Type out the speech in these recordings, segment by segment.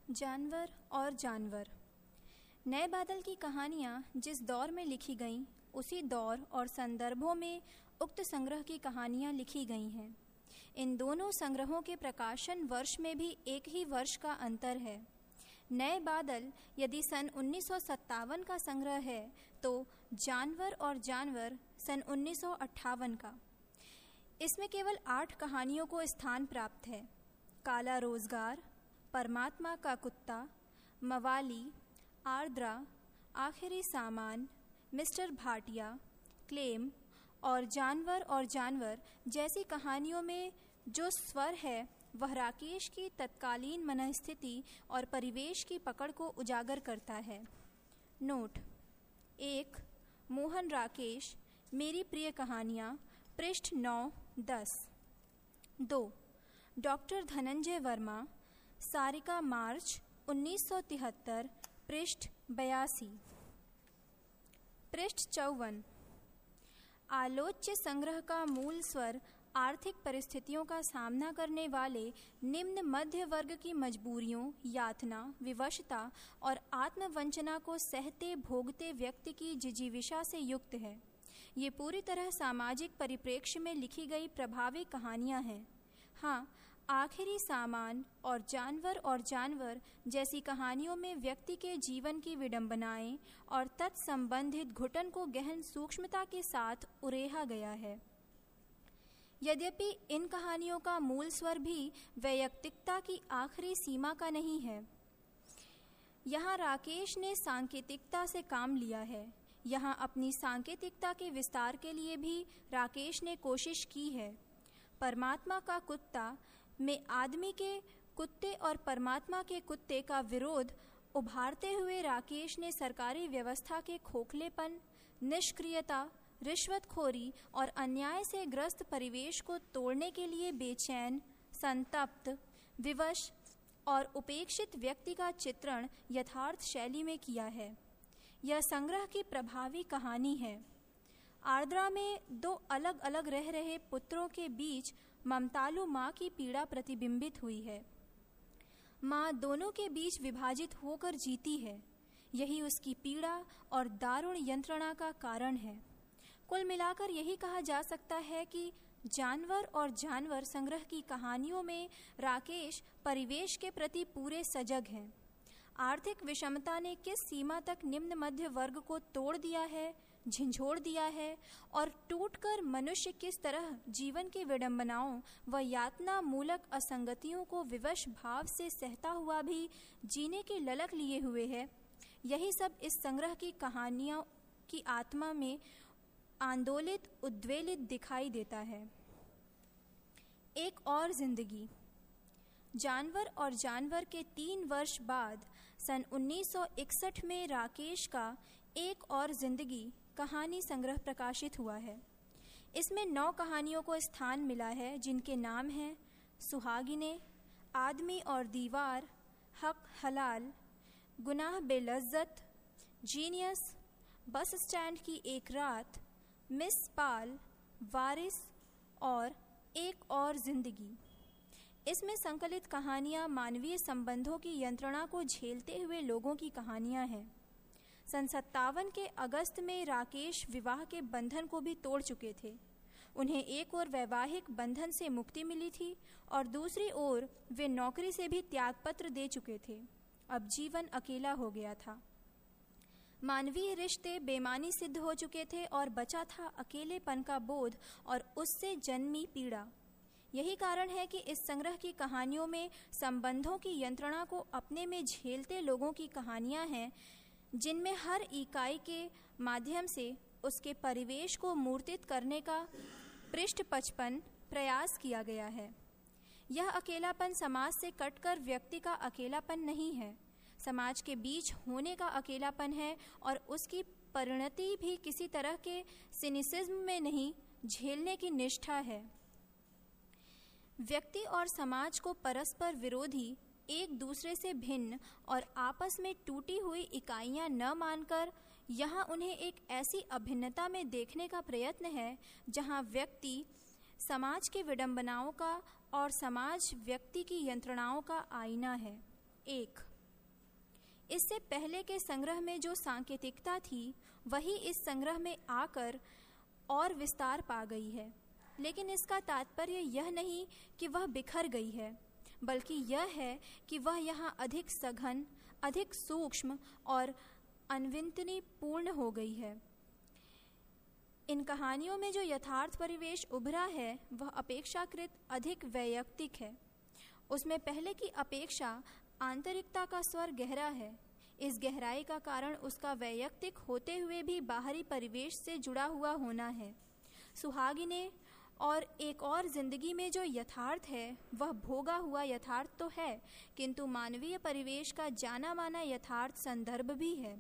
जानवर और जानवर। नए बादल की कहानियाँ जिस दौर में लिखी गईं, उसी दौर और संदर्भों में उक्त संग्रह की कहानियाँ लिखी गई हैं। इन दोनों संग्रहों के प्रकाशन वर्ष में भी एक ही वर्ष का अंतर है। नए बादल यदि सन 1957 का संग्रह है तो जानवर और जानवर सन 1958 का। इसमें केवल 8 कहानियों को स्थान प्राप्त है। काला रोजगार, परमात्मा का कुत्ता, मवाली, आर्द्रा, आखिरी सामान, मिस्टर भाटिया, क्लेम और जानवर जैसी कहानियों में जो स्वर है वह राकेश की तत्कालीन मनःस्थिति और परिवेश की पकड़ को उजागर करता है। नोट 1. मोहन राकेश, मेरी प्रिय कहानियाँ, पृष्ठ 9-10। 2. डॉक्टर धनंजय वर्मा, सारिका मार्च 1973, पृष्ठ 82। पृष्ठ 54। आलोच्य संग्रह का मूल स्वर आर्थिक परिस्थितियों का सामना करने वाले निम्न मध्य वर्ग की मजबूरियों, यातना, विवशता और आत्मवंचना को सहते भोगते व्यक्ति की जिजीविषा से युक्त है। ये पूरी तरह सामाजिक परिप्रेक्ष्य में लिखी गई प्रभावी कहानियाँ हैं। हाँ, आखिरी सामान और जानवर जैसी कहानियों में व्यक्ति के जीवन की विडंबनाएं और तत्संबंधित घुटन को गहन सूक्ष्मता के साथ उरेहा गया है। यद्यपि इन कहानियों का मूल स्वर भी वैयक्तिकता की आखिरी सीमा का नहीं है। यहाँ राकेश ने सांकेतिकता से काम लिया है। यहाँ अपनी सांकेतिकता के विस्तार के लिए भी राकेश ने कोशिश की है। परमात्मा का कुत्ता में आदमी के कुत्ते और परमात्मा के कुत्ते का विरोध उभारते हुए राकेश ने सरकारी व्यवस्था के खोखलेपन, निष्क्रियता, रिश्वतखोरी और अन्याय से ग्रस्त परिवेश को तोड़ने के लिए बेचैन, संतप्त, विवश और उपेक्षित व्यक्ति का चित्रण यथार्थ शैली में किया है। यह संग्रह की प्रभावी कहानी है। आर्द्रा में 2 अलग अलग रह रहे पुत्रों के बीच ममतालु माँ की पीड़ा प्रतिबिंबित हुई है। माँ दोनों के बीच विभाजित होकर जीती है। यही उसकी पीड़ा और दारुण यंत्रणा का कारण है। कुल मिलाकर यही कहा जा सकता है कि जानवर और जानवर संग्रह की कहानियों में राकेश परिवेश के प्रति पूरे सजग हैं। आर्थिक विषमता ने किस सीमा तक निम्न मध्य वर्ग को तोड़ दिया है, झिंझोड़ दिया है और टूटकर मनुष्य किस तरह जीवन की विडंबनाओं व यातना मूलक असंगतियों को विवश भाव से सहता हुआ भी जीने की ललक लिए हुए है, यही सब इस संग्रह की कहानियों की आत्मा में आंदोलित, उद्वेलित दिखाई देता है। एक और जिंदगी। जानवर और जानवर के 3 वर्ष बाद सन 1961 में राकेश का एक और जिंदगी कहानी संग्रह प्रकाशित हुआ है। इसमें 9 कहानियों को स्थान मिला है, जिनके नाम हैं सुहागिने, आदमी और दीवार, हक हलाल, गुनाह बेलज्जत, जीनियस, बस स्टैंड की एक रात, मिस पाल, वारिस और एक और जिंदगी। इसमें संकलित कहानियाँ मानवीय संबंधों की यंत्रणा को झेलते हुए लोगों की कहानियाँ हैं। सन 57 के अगस्त में राकेश विवाह के बंधन को भी तोड़ चुके थे। उन्हें एक ओर वैवाहिक बंधन से मुक्ति मिली थी और दूसरी ओर वे नौकरी से भी त्यागपत्र दे चुके थे। अब जीवन अकेला हो गया था। मानवीय रिश्ते बेमानी सिद्ध हो चुके थे और बचा था अकेलेपन का बोध और उससे जन्मी पीड़ा। यही कारण है कि इस संग्रह की कहानियों में संबंधों की यंत्रणा को अपने में झेलते लोगों की कहानियां हैं, जिनमें हर इकाई के माध्यम से उसके परिवेश को मूर्तित करने का पृष्ठ 55 प्रयास किया गया है। यह अकेलापन समाज से कटकर व्यक्ति का अकेलापन नहीं है, समाज के बीच होने का अकेलापन है और उसकी परिणति भी किसी तरह के सिनिसिज्म में नहीं, झेलने की निष्ठा है। व्यक्ति और समाज को परस्पर विरोधी, एक दूसरे से भिन्न और आपस में टूटी हुई इकाइयां न मानकर यहाँ उन्हें एक ऐसी अभिन्नता में देखने का प्रयत्न है जहाँ व्यक्ति समाज की विडंबनाओं का और समाज व्यक्ति की यंत्रणाओं का आईना है। 1. इससे पहले के संग्रह में जो सांकेतिकता थी वही इस संग्रह में आकर और विस्तार पा गई है, लेकिन इसका तात्पर्य यह नहीं कि वह बिखर गई है, बल्कि यह है कि वह यहाँ अधिक सघन, अधिक सूक्ष्म और अन्वितनीपूर्ण हो गई है। इन कहानियों में जो यथार्थ परिवेश उभरा है वह अपेक्षाकृत अधिक वैयक्तिक है। उसमें पहले की अपेक्षा आंतरिकता का स्वर गहरा है। इस गहराई का कारण उसका वैयक्तिक होते हुए भी बाहरी परिवेश से जुड़ा हुआ होना है। सुहागिने और एक और जिंदगी में जो यथार्थ है वह भोगा हुआ यथार्थ तो है, किंतु मानवीय परिवेश का जाना माना यथार्थ संदर्भ भी है।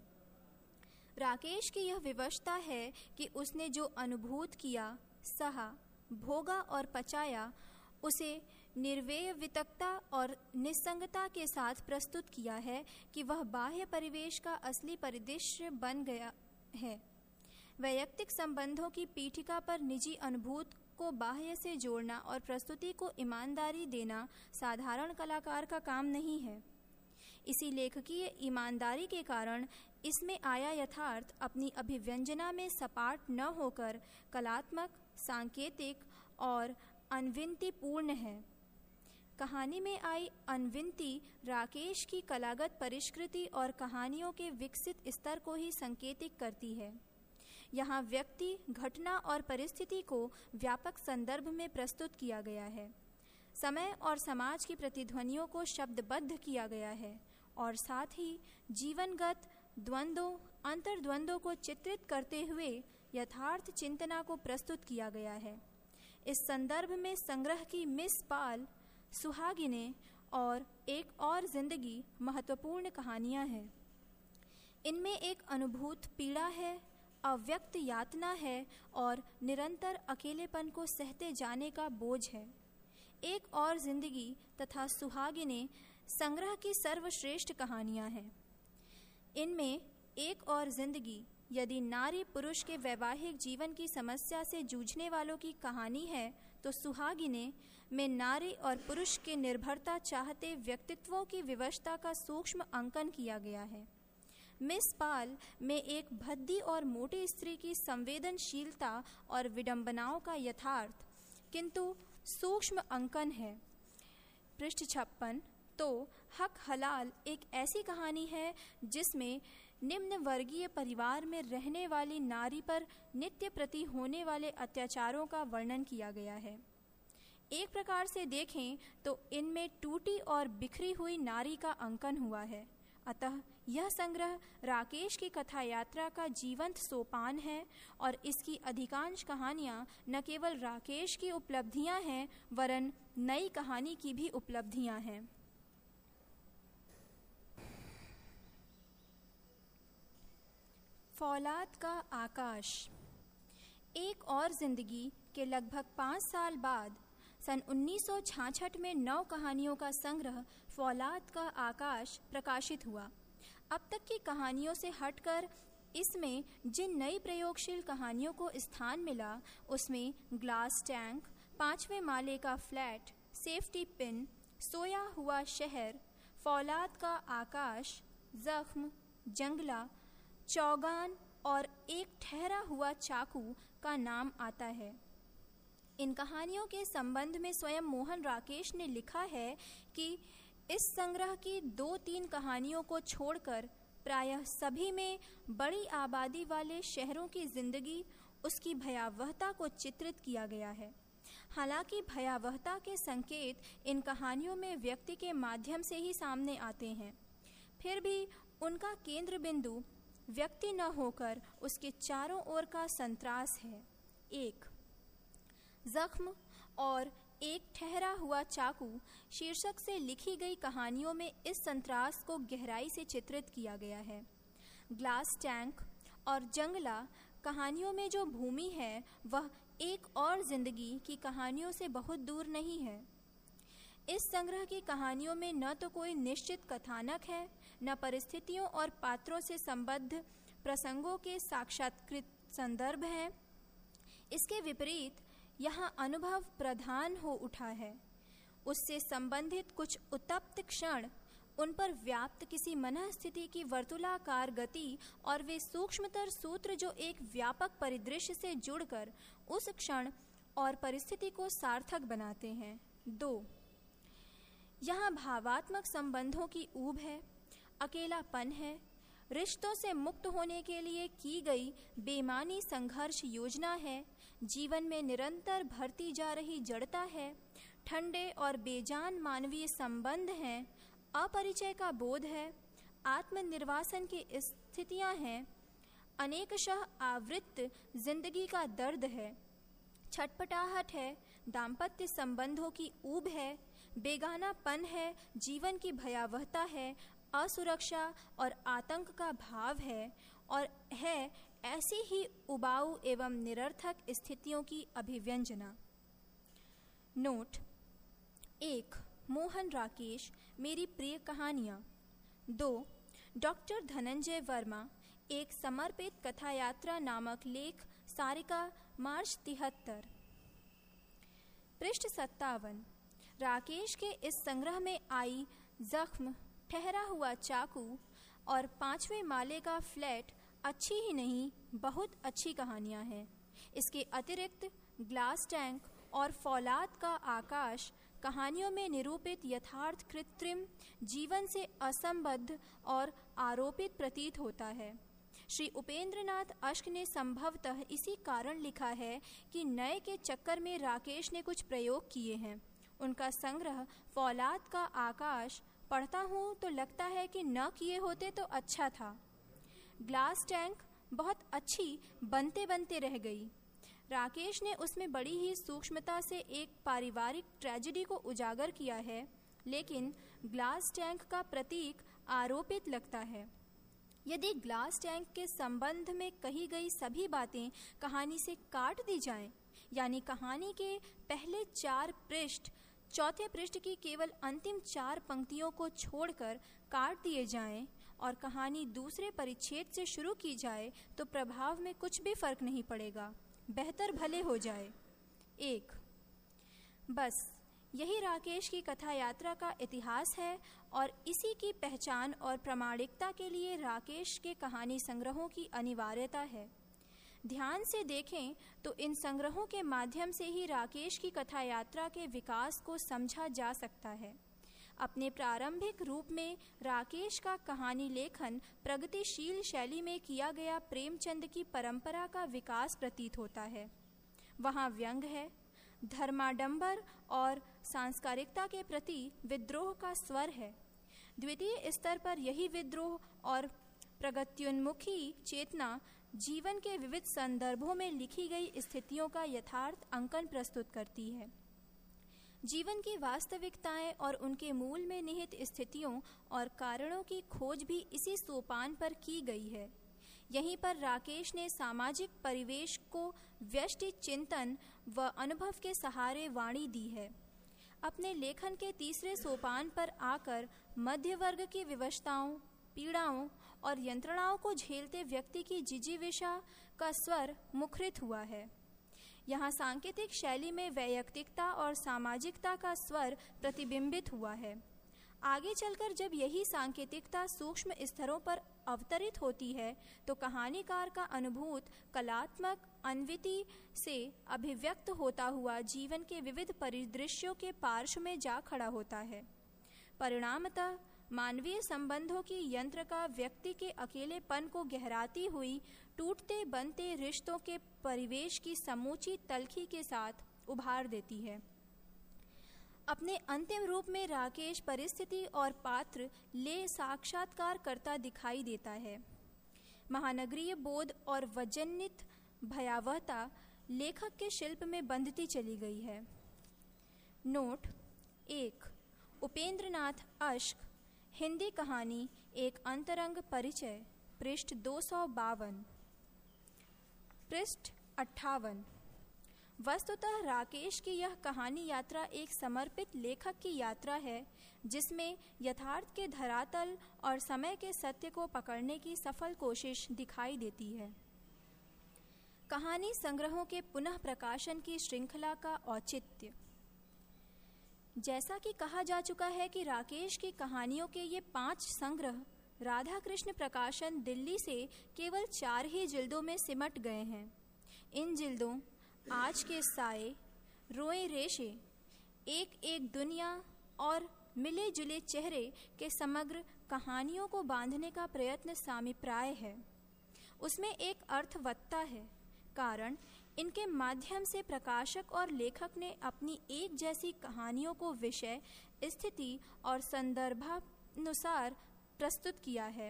राकेश की यह विवशता है कि उसने जो अनुभूत किया, सहा, भोगा और पचाया, उसे निर्वेय वितक्ता और निस्संगता के साथ प्रस्तुत किया है कि वह बाह्य परिवेश का असली परिदृश्य बन गया है। वैयक्तिक संबंधों की पीठिका पर निजी अनुभूत को बाह्य से जोड़ना और प्रस्तुति को ईमानदारी देना साधारण कलाकार का काम नहीं है। इसी लेखकीय ईमानदारी के कारण इसमें आया यथार्थ अपनी अभिव्यंजना में सपाट न होकर कलात्मक, सांकेतिक और अन्विन्तिपूर्ण है। कहानी में आई अन्विन्ति राकेश की कलागत परिष्कृति और कहानियों के विकसित स्तर को ही संकेतिक करती है। यहाँ व्यक्ति, घटना और परिस्थिति को व्यापक संदर्भ में प्रस्तुत किया गया है। समय और समाज की प्रतिध्वनियों को शब्दबद्ध किया गया है और साथ ही जीवनगत द्वंद्वों, अंतर्द्वंद्वों को चित्रित करते हुए यथार्थ चिंतना को प्रस्तुत किया गया है। इस संदर्भ में संग्रह की मिस पाल, सुहागिने और एक और जिंदगी महत्वपूर्ण कहानियां हैं। इनमें एक अनुभूत पीड़ा है, अव्यक्त यातना है और निरंतर अकेलेपन को सहते जाने का बोझ है। एक और जिंदगी तथा सुहागिने संग्रह की सर्वश्रेष्ठ कहानियां हैं। इनमें एक और जिंदगी यदि नारी पुरुष के वैवाहिक जीवन की समस्या से जूझने वालों की कहानी है, तो सुहागिने में नारी और पुरुष के निर्भरता चाहते व्यक्तित्वों की विवशता का सूक्ष्म अंकन किया गया है। मिस पाल में एक भद्दी और मोटी स्त्री की संवेदनशीलता और विडंबनाओं का यथार्थ किंतु सूक्ष्म अंकन है। पृष्ठ 56। तो हक हलाल एक ऐसी कहानी है जिसमें निम्न वर्गीय परिवार में रहने वाली नारी पर नित्य प्रति होने वाले अत्याचारों का वर्णन किया गया है। एक प्रकार से देखें तो इनमें टूटी और बिखरी हुई नारी का अंकन हुआ है। अतः यह संग्रह राकेश की कथा यात्रा का जीवंत सोपान है और इसकी अधिकांश कहानियां न केवल राकेश की उपलब्धियां हैं, वरन नई कहानी की भी उपलब्धियां हैं। फौलाद का आकाश। एक और जिंदगी के लगभग 5 साल बाद सन 1966 में 9 कहानियों का संग्रह फौलाद का आकाश प्रकाशित हुआ। अब तक की कहानियों से हटकर इसमें जिन नई प्रयोगशील कहानियों को स्थान मिला उसमें ग्लास टैंक, 5वें माले का फ्लैट, सेफ्टी पिन, सोया हुआ शहर, फौलाद का आकाश, जख्म, जंगला, चौगान और एक ठहरा हुआ चाकू का नाम आता है। इन कहानियों के संबंध में स्वयं मोहन राकेश ने लिखा है कि इस संग्रह की 2-3 कहानियों को छोड़कर प्रायः सभी में बड़ी आबादी वाले शहरों की जिंदगी, उसकी भयावहता को चित्रित किया गया है। हालांकि भयावहता के संकेत इन कहानियों में व्यक्ति के माध्यम से ही सामने आते हैं, फिर भी उनका केंद्र बिंदु व्यक्ति न होकर उसके चारों ओर का संत्रास है। 1. जख्म और एक ठहरा हुआ चाकू शीर्षक से लिखी गई कहानियों में इस संत्रास को गहराई से चित्रित किया गया है। ग्लास टैंक और जंगला कहानियों में जो भूमि है वह एक और जिंदगी की कहानियों से बहुत दूर नहीं है। इस संग्रह की कहानियों में न तो कोई निश्चित कथानक है, न परिस्थितियों और पात्रों से संबद्ध प्रसंगों के साक्षात्कृत संदर्भ हैं। इसके विपरीत यहाँ अनुभव प्रधान हो उठा है। उससे संबंधित कुछ उत्तप्त क्षण उन पर व्याप्त किसी मनःस्थिति की वर्तुलाकार गति और वे सूक्ष्मतर सूत्र जो एक व्यापक परिदृश्य से जुड़कर उस क्षण और परिस्थिति को सार्थक बनाते हैं। 2, यहाँ भावात्मक संबंधों की ऊब है, अकेलापन है, रिश्तों से मुक्त होने के लिए की गई बेमानी संघर्ष योजना है, जीवन में निरंतर भरती जा रही जड़ता है, ठंडे और बेजान मानवीय संबंध हैं, अपरिचय का बोध है, आत्मनिर्वासन की स्थितियां हैं, अनेकशः आवृत्त जिंदगी का दर्द है, छटपटाहट है, दाम्पत्य संबंधों की ऊब है, बेगानापन है, जीवन की भयावहता है, असुरक्षा और आतंक का भाव है और है ऐसी ही उबाऊ एवं निरर्थक स्थितियों की अभिव्यंजना। नोट 1, मोहन राकेश, मेरी प्रिय कहानियाँ। 2, डॉक्टर धनंजय वर्मा, एक समर्पित कथा यात्रा नामक लेख, सारिका, मार्च 73। पृष्ठ 57। राकेश के इस संग्रह में आई जख्म, ठहरा हुआ चाकू और 5वें माले का फ्लैट अच्छी ही नहीं, बहुत अच्छी कहानियां हैं। इसके अतिरिक्त ग्लास टैंक और फौलाद का आकाश कहानियों में निरूपित यथार्थ कृत्रिम जीवन से असंबद्ध और आरोपित प्रतीत होता है। श्री उपेंद्रनाथ अश्क ने संभवतः इसी कारण लिखा है कि नए के चक्कर में राकेश ने कुछ प्रयोग किए हैं। उनका संग्रह फौलाद का आकाश पढ़ता हूँ तो लगता है कि न किए होते तो अच्छा था। ग्लास टैंक बहुत अच्छी बनते बनते रह गई। राकेश ने उसमें बड़ी ही सूक्ष्मता से एक पारिवारिक ट्रेजेडी को उजागर किया है, लेकिन ग्लास टैंक का प्रतीक आरोपित लगता है। यदि ग्लास टैंक के संबंध में कही गई सभी बातें कहानी से काट दी जाएं, यानी कहानी के पहले 4 पृष्ठ चौथे पृष्ठ की केवल अंतिम 4 पंक्तियों को छोड़कर काट दिए जाएं और कहानी दूसरे परिच्छेद से शुरू की जाए तो प्रभाव में कुछ भी फर्क नहीं पड़ेगा, बेहतर भले हो जाए। 1, बस यही राकेश की कथा यात्रा का इतिहास है और इसी की पहचान और प्रामाणिकता के लिए राकेश के कहानी संग्रहों की अनिवार्यता है। ध्यान से देखें तो इन संग्रहों के माध्यम से ही राकेश की कथा यात्रा के विकास को समझा जा सकता है। अपने प्रारंभिक रूप में राकेश का कहानी लेखन प्रगतिशील शैली में किया गया प्रेमचंद की परंपरा का विकास प्रतीत होता है। वहाँ व्यंग है, धर्माडंबर और सांस्कारिकता के प्रति विद्रोह का स्वर है। द्वितीय स्तर पर यही विद्रोह और प्रगत्योन्मुखी चेतना जीवन के विविध संदर्भों में लिखी गई स्थितियों का यथार्थ अंकन प्रस्तुत करती है। जीवन की वास्तविकताएं और उनके मूल में निहित स्थितियों और कारणों की खोज भी इसी सोपान पर की गई है। यहीं पर राकेश ने सामाजिक परिवेश को व्यष्टि चिंतन व अनुभव के सहारे वाणी दी है। अपने लेखन के तीसरे सोपान पर आकर मध्य वर्ग की विवशताओं, पीड़ाओं और यंत्रणाओं को झेलते व्यक्ति की जिजीविषा का स्वर मुखरित हुआ है। यहाँ सांकेतिक शैली में वैयक्तिकता और सामाजिकता का स्वर प्रतिबिंबित हुआ है। आगे चलकर जब यही सांकेतिकता सूक्ष्म स्तरों पर अवतरित होती है तो कहानीकार का अनुभूत कलात्मक अन्विति से अभिव्यक्त होता हुआ जीवन के विविध परिदृश्यों के पार्श्व में जा खड़ा होता है। परिणामतः मानवीय संबंधों की यंत्र का व्यक्ति के अकेलेपन को गहराती हुई टूटते बनते रिश्तों के परिवेश की समूची तलखी के साथ उभार देती है। अपने अंतिम रूप में राकेश परिस्थिति और पात्र ले साक्षात्कार करता दिखाई देता है। महानगरीय बोध और वजनित भयावहता लेखक के शिल्प में बंधती चली गई है। नोट 1, उपेंद्रनाथ अश्क, हिंदी कहानी एक अंतरंग परिचय, पृष्ठ 252। पृष्ठ 58। वस्तुतः राकेश की यह कहानी यात्रा एक समर्पित लेखक की यात्रा है जिसमें यथार्थ के धरातल और समय के सत्य को पकड़ने की सफल कोशिश दिखाई देती है। कहानी संग्रहों के पुनः प्रकाशन की श्रृंखला का औचित्य। जैसा कि कहा जा चुका है कि राकेश की कहानियों के ये 5 संग्रह राधा कृष्ण प्रकाशन दिल्ली से केवल 4 ही जिल्दों में सिमट गए हैं। इन जिल्दों आज के साए, रोए रेशे, एक एक दुनिया और मिले जुले चेहरे के समग्र कहानियों को बांधने का प्रयत्न सामिप्राय है। उसमें एक अर्थवत्ता है, कारण इनके माध्यम से प्रकाशक और लेखक ने अपनी एक जैसी कहानियों को विषय, स्थिति और संदर्भानुसार प्रस्तुत किया है।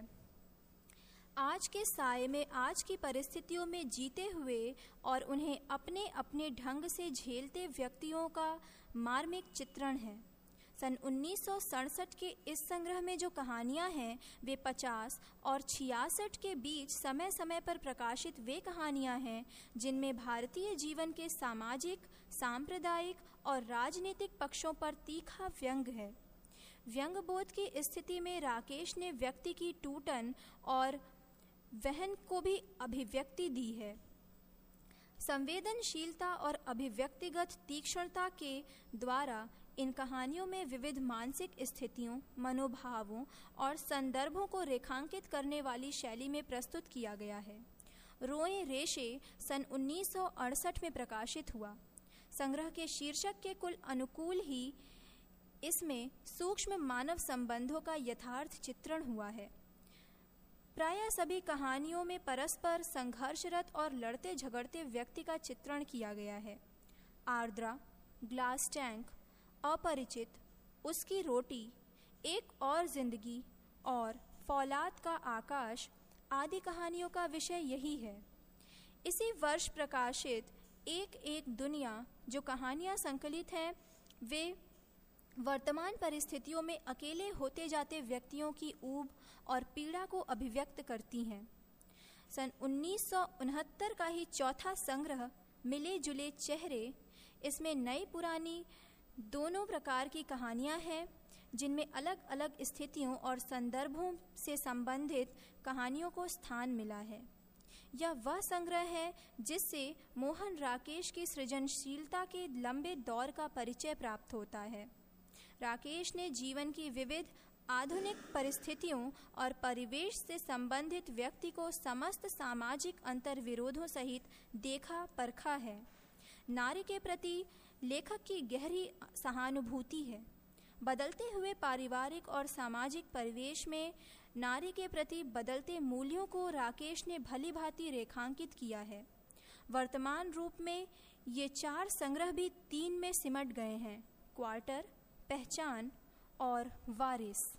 आज के साए में आज की परिस्थितियों में जीते हुए और उन्हें अपने अपने ढंग से झेलते व्यक्तियों का मार्मिक चित्रण है। सन 1967 के इस संग्रह में जो कहानियां हैं वे 50 और 66 के बीच समय समय पर प्रकाशित वे कहानियां हैं जिनमें भारतीय जीवन के सामाजिक, सांप्रदायिक और राजनीतिक पक्षों पर तीखा व्यंग है। व्यंग्यबोध की स्थिति में राकेश ने व्यक्ति की टूटन और वहन को भी अभिव्यक्ति दी है। संवेदनशीलता और अभिव्यक्तिगत तीक्ष्णता के द्वारा इन कहानियों में विविध मानसिक स्थितियों, मनोभावों और संदर्भों को रेखांकित करने वाली शैली में प्रस्तुत किया गया है। रोए रेशे सन 1968 में प्रकाशित हुआ। संग्रह के शीर्षक के कुल अनुकूल ही इसमें सूक्ष्म मानव संबंधों का यथार्थ चित्रण हुआ है। प्रायः सभी कहानियों में परस्पर संघर्षरत और लड़ते झगड़ते व्यक्ति का चित्रण किया गया है। आर्द्रा, ग्लास टैंक, अपरिचित, उसकी रोटी, एक और जिंदगी और फौलाद का आकाश आदि कहानियों का विषय यही है। इसी वर्ष प्रकाशित एक एक दुनिया जो कहानियां संकलित हैं वे वर्तमान परिस्थितियों में अकेले होते जाते व्यक्तियों की ऊब और पीड़ा को अभिव्यक्त करती हैं। सन 1969 का ही चौथा संग्रह मिले जुले चेहरे, इसमें नई पुरानी दोनों प्रकार की कहानियां हैं जिनमें अलग अलग स्थितियों और संदर्भों से संबंधित कहानियों को स्थान मिला है। यह वह संग्रह है जिससे मोहन राकेश की सृजनशीलता के लंबे दौर का परिचय प्राप्त होता है। राकेश ने जीवन की विविध आधुनिक परिस्थितियों और परिवेश से संबंधित व्यक्ति को समस्त सामाजिक अंतर्विरोधों सहित देखा परखा है। नारी के प्रति लेखक की गहरी सहानुभूति है। बदलते हुए पारिवारिक और सामाजिक परिवेश में नारी के प्रति बदलते मूल्यों को राकेश ने भली भांति रेखांकित किया है। वर्तमान रूप में ये 4 संग्रह भी 3 में सिमट गए हैं: क्वार्टर, पहचान और वारिस।